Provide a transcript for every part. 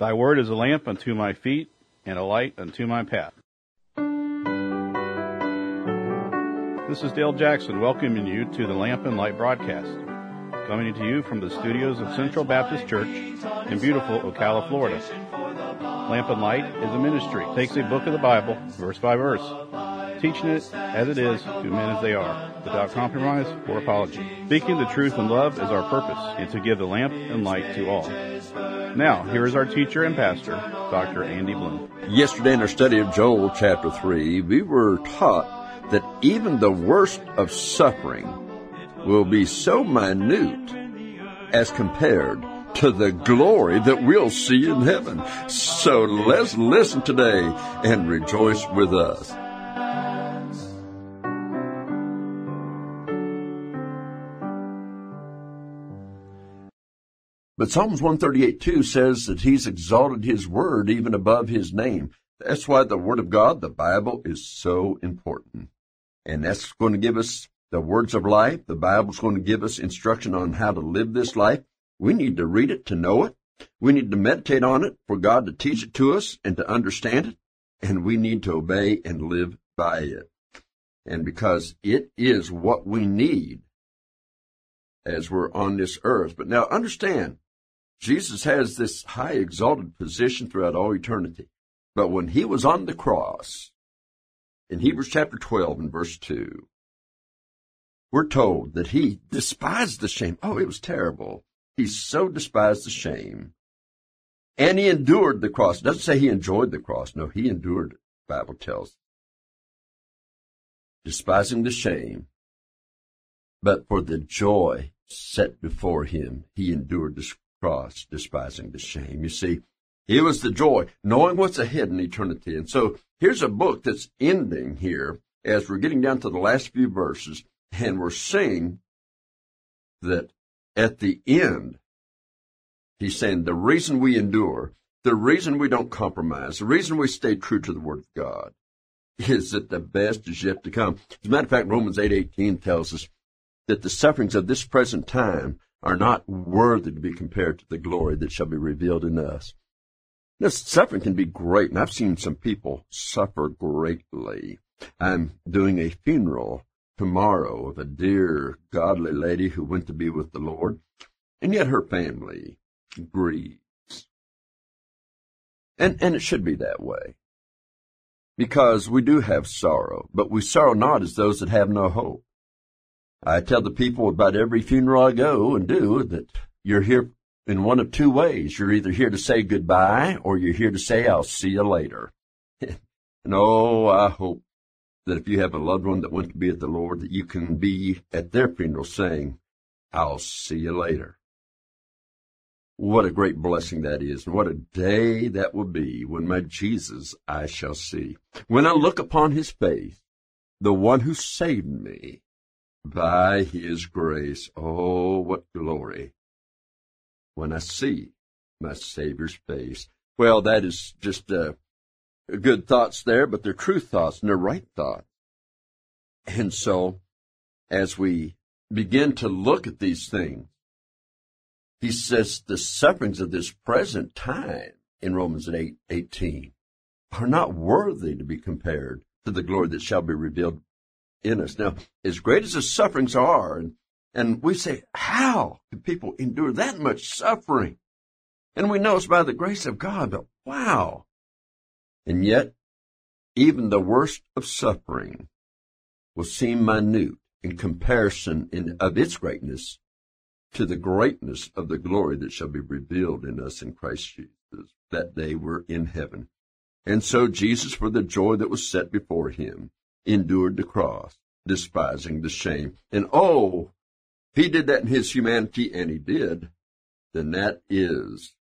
Thy word is a lamp unto my feet and a light unto my path. This is Dale Jackson welcoming you to the Lamp and Light broadcast, coming to you from the studios of Central Baptist Church in beautiful Ocala, Florida. Lamp and Light is a ministry. It takes a book of the Bible, verse by verse, teaching it as it is to men as they are, without compromise or apology. Speaking the truth in love is our purpose, and to give the lamp and light to all. Now, here is our teacher and pastor, Dr. Andy Bloom. Yesterday in our study of Joel chapter 3, we were taught that even the worst of suffering will be so minute as compared to the glory that we'll see in heaven. So let's listen today and rejoice with us. But Psalms 138:2 says that he's exalted his word even above his name. That's why the word of God, the Bible, is so important. And that's going to give us the words of life. The Bible's going to give us instruction on how to live this life. We need to read it to know it. We need to meditate on it for God to teach it to us and to understand it. And we need to obey and live by it. And because it is what we need as we're on this earth. But now understand, Jesus has this high exalted position throughout all eternity. But when he was on the cross, in Hebrews chapter 12 and verse 2, we're told that he despised the shame. Oh, it was terrible. He so despised the shame. And he endured the cross. It doesn't say he enjoyed the cross. No, he endured it, the Bible tells. Despising the shame. But for the joy set before him, he endured the cross, despising the shame. You see, it was the joy, knowing what's ahead in eternity. And so here's a book that's ending here as we're getting down to the last few verses, and we're seeing that at the end, he's saying the reason we endure, the reason we don't compromise, the reason we stay true to the Word of God is that the best is yet to come. As a matter of fact, Romans 8:18 tells us that the sufferings of this present time are not worthy to be compared to the glory that shall be revealed in us. This suffering can be great, and I've seen some people suffer greatly. I'm doing a funeral tomorrow of a dear, godly lady who went to be with the Lord, and yet her family grieves. And it should be that way, because we do have sorrow, but we sorrow not as those that have no hope. I tell the people about every funeral I go and do that you're here in one of two ways. You're either here to say goodbye or you're here to say, I'll see you later. And oh, I hope that if you have a loved one that went to be with the Lord, that you can be at their funeral saying, I'll see you later. What a great blessing that is, and what a day that will be when my Jesus I shall see. When I look upon his face, the one who saved me, by his grace, oh, what glory, when I see my Savior's face. Well, that is just good thoughts there, but they're true thoughts and they're right thoughts. And so, as we begin to look at these things, he says the sufferings of this present time in Romans 8:18 are not worthy to be compared to the glory that shall be revealed in us. Now, as great as the sufferings are, and we say, how can people endure that much suffering? And we know it's by the grace of God, but wow. And yet, even the worst of suffering will seem minute in comparison of its greatness to the greatness of the glory that shall be revealed in us in Christ Jesus. That day we're in heaven. And so Jesus, for the joy that was set before him, endured the cross, despising the shame. And oh, if he did that in his humanity, and he did, then that is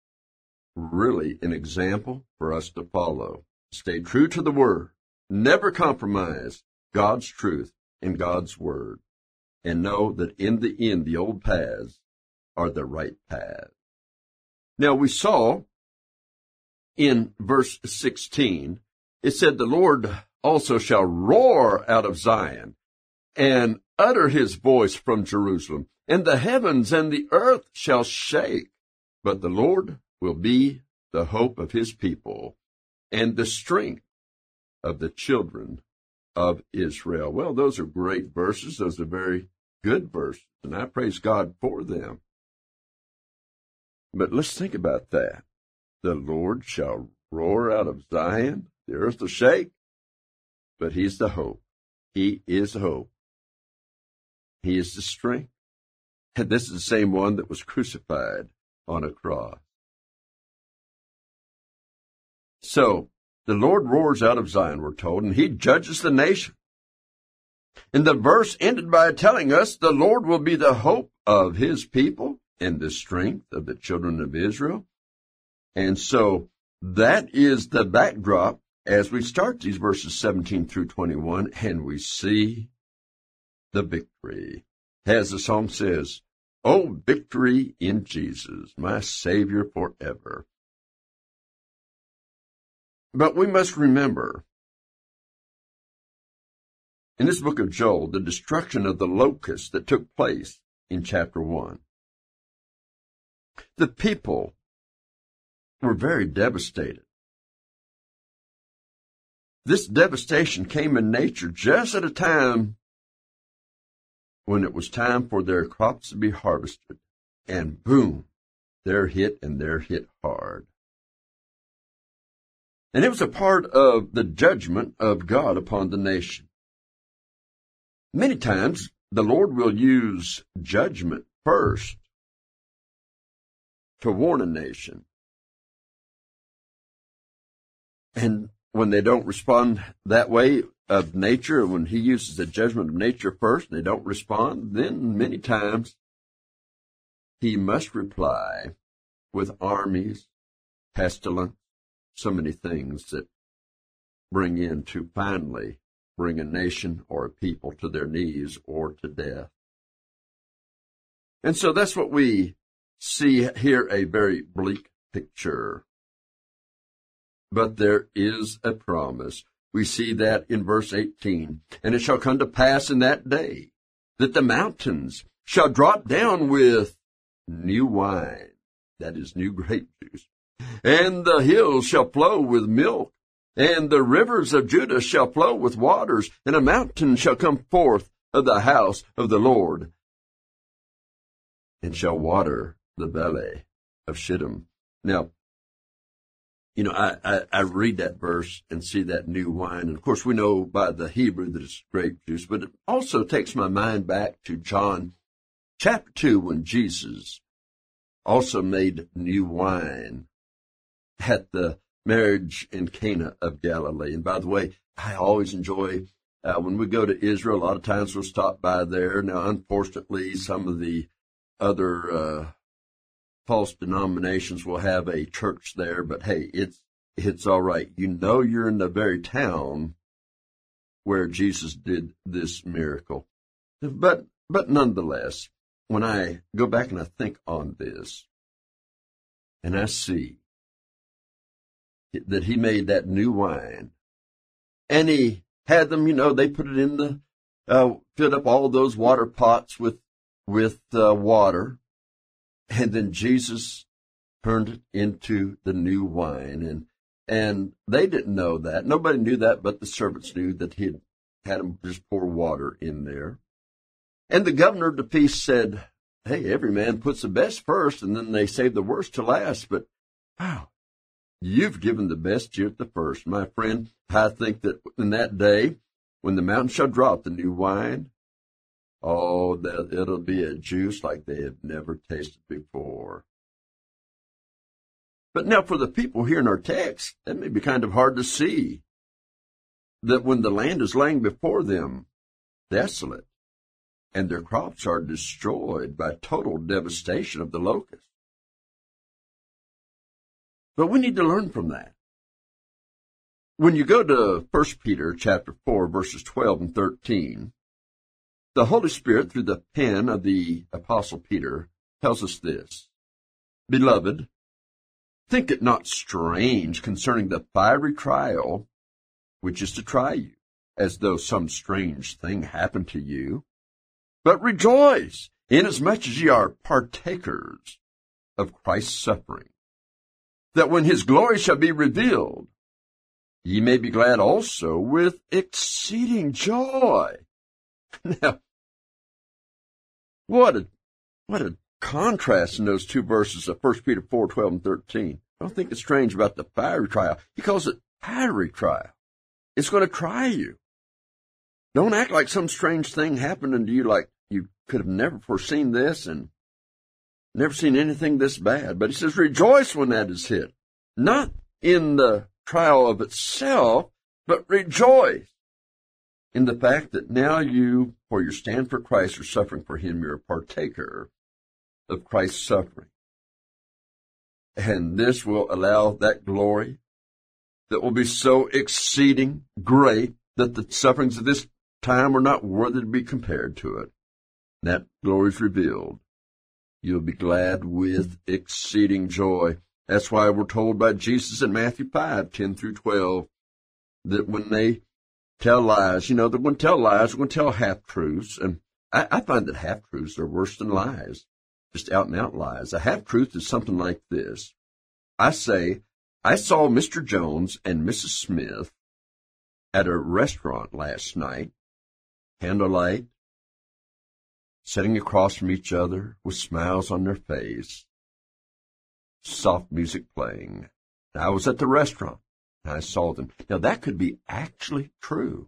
really an example for us to follow. Stay true to the Word. Never compromise God's truth and God's Word. And know that in the end, the old paths are the right paths. Now, we saw in verse 16, it said, the Lord also shall roar out of Zion and utter his voice from Jerusalem, and the heavens and the earth shall shake, but the Lord will be the hope of his people, and the strength of the children of Israel. Well, those are great verses. Those are very good verses, and I praise God for them. But let's think about that. The Lord shall roar out of Zion, the earth will shake, but he's the hope. He is hope. He is the strength. And this is the same one that was crucified on a cross. So, the Lord roars out of Zion, we're told, and he judges the nation. And the verse ended by telling us the Lord will be the hope of his people and the strength of the children of Israel. And so that is the backdrop as we start these verses 17 through 21, and we see the victory. As the song says, "Oh, victory in Jesus, my Savior forever." But we must remember, in this book of Joel, the destruction of the locusts that took place in chapter 1. The people were very devastated. This devastation came in nature just at a time when it was time for their crops to be harvested. And boom, they're hit, and they're hit hard. And it was a part of the judgment of God upon the nation. Many times, the Lord will use judgment first to warn a nation. And when they don't respond that way of nature, when he uses the judgment of nature first and they don't respond, then many times he must reply with armies, pestilence, so many things that bring in to finally bring a nation or a people to their knees or to death. And so that's what we see here, a very bleak picture. But there is a promise. We see that in verse 18. "And it shall come to pass in that day that the mountains shall drop down with new wine," that is new grape juice, "and the hills shall flow with milk, and the rivers of Judah shall flow with waters, and a mountain shall come forth of the house of the Lord, and shall water the valley of Shittim." Now, you know, I read that verse and see that new wine. And of course, we know by the Hebrew that it's grape juice, but it also takes my mind back to John chapter 2, when Jesus also made new wine at the marriage in Cana of Galilee. And by the way, I always enjoy, when we go to Israel, a lot of times we'll stop by there. Now, unfortunately, some of the other false denominations will have a church there, but hey, it's all right. You know you're in the very town where Jesus did this miracle. But nonetheless, when I go back and I think on this, and I see that he made that new wine, and he had them, you know, they put it in the, filled up all those water pots with water, and then Jesus turned it into the new wine, and they didn't know that. Nobody knew that, but the servants knew that he had them just pour water in there. And the governor of the feast said, "Hey, every man puts the best first, and then they save the worst to last. But wow, you've given the best here at the first." My friend, I think that in that day, when the mountain shall drop the new wine, oh, that it'll be a juice like they have never tasted before. But now for the people here in our text, that may be kind of hard to see, that when the land is laying before them desolate, and their crops are destroyed by total devastation of the locust. But we need to learn from that. When you go to 1 Peter chapter 4, verses 12 and 13, the Holy Spirit, through the pen of the Apostle Peter, tells us this: "Beloved, think it not strange concerning the fiery trial which is to try you, as though some strange thing happened to you. But rejoice, inasmuch as ye are partakers of Christ's suffering, that when his glory shall be revealed, ye may be glad also with exceeding joy. Now, what a contrast in those two verses of 1 Peter 4:12 and 13. Don't think it's strange about the fiery trial. He calls it fiery trial. It's going to try you. Don't act like some strange thing happened to you, like you could have never foreseen this and never seen anything this bad. But he says, rejoice when that is hit. Not in the trial of itself, but rejoice in the fact that now you, for your stand for Christ, are suffering for him. You're a partaker of Christ's suffering. And this will allow that glory that will be so exceeding great that the sufferings of this time are not worthy to be compared to it. That glory is revealed. You'll be glad with exceeding joy. That's why we're told by Jesus in Matthew 5:10 through 12, that when they tell lies, they're going to tell lies, they're going to tell half-truths. And I find that half-truths are worse than lies, just out-and-out lies. A half-truth is something like this. I say, I saw Mr. Jones and Mrs. Smith at a restaurant last night, candlelight, sitting across from each other with smiles on their face, soft music playing. I was at the restaurant, and I saw them. Now, that could be actually true.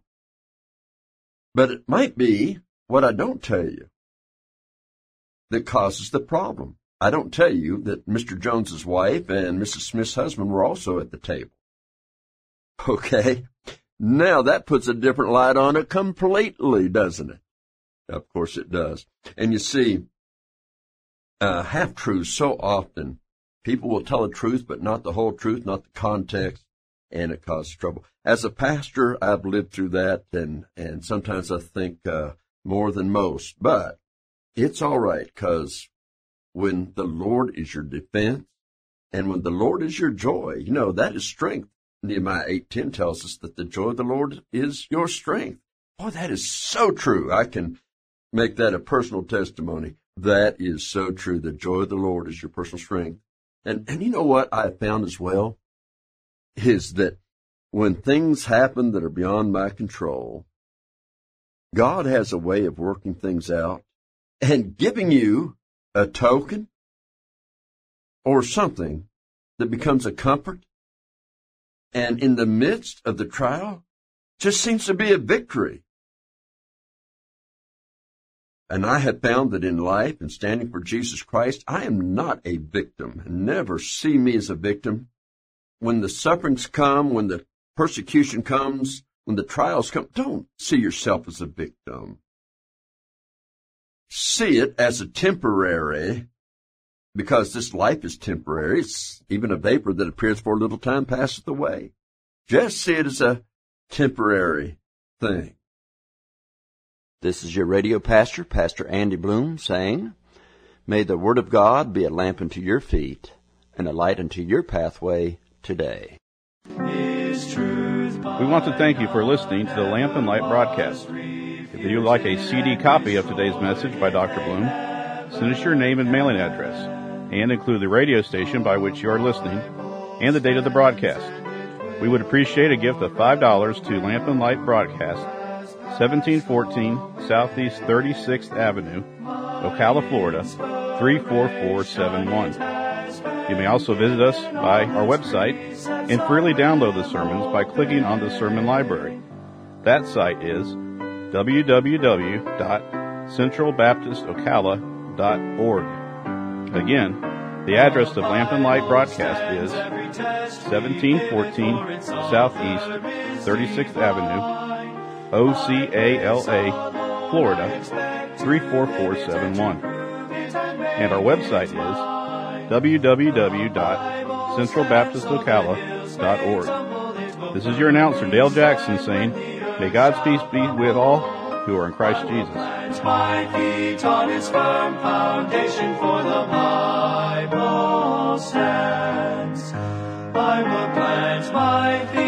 But it might be what I don't tell you that causes the problem. I don't tell you that Mr. Jones's wife and Mrs. Smith's husband were also at the table. Okay? Now, that puts a different light on it completely, doesn't it? Of course it does. And you see, half-truths so often, people will tell the truth, but not the whole truth, not the context, and it causes trouble. As a pastor, I've lived through that, and sometimes I think more than most. But it's all right, because when the Lord is your defense, and when the Lord is your joy, that is strength. Nehemiah 8:10 tells us that the joy of the Lord is your strength. Boy, that is so true. I can make that a personal testimony. That is so true. The joy of the Lord is your personal strength. And you know what I have found as well? Is that when things happen that are beyond my control, God has a way of working things out and giving you a token or something that becomes a comfort. And in the midst of the trial, just seems to be a victory. And I have found that in life and standing for Jesus Christ, I am not a victim. Never see me as a victim. When the sufferings come, when the persecution comes, when the trials come, don't see yourself as a victim. See it as a temporary, because this life is temporary. It's even a vapor that appears for a little time, passeth away. Just see it as a temporary thing. This is your radio pastor, Pastor Andy Bloom, saying, may the Word of God be a lamp unto your feet and a light unto your pathway today. We want to thank you for listening to the Lamp and Light broadcast. If you would like a CD copy of today's message by Dr. Bloom, send us your name and mailing address, and include the radio station by which you are listening and the date of the broadcast. We would appreciate a gift of $5 to Lamp and Light Broadcast, 1714 Southeast 36th Avenue, Ocala, Florida, 34471. You may also visit us by our website and freely download the sermons by clicking on the sermon library. That site is www.centralbaptistocala.org. Again, the address of Lamp and Light Broadcast is 1714 Southeast 36th Avenue, Ocala, Florida, 34471. And our website is www.centralbaptistocala.org. This is your announcer, Dale Jackson, saying, may God's peace be with all who are in Christ Jesus. My feet on His firm foundation, for the Bible stands. I will plant my feet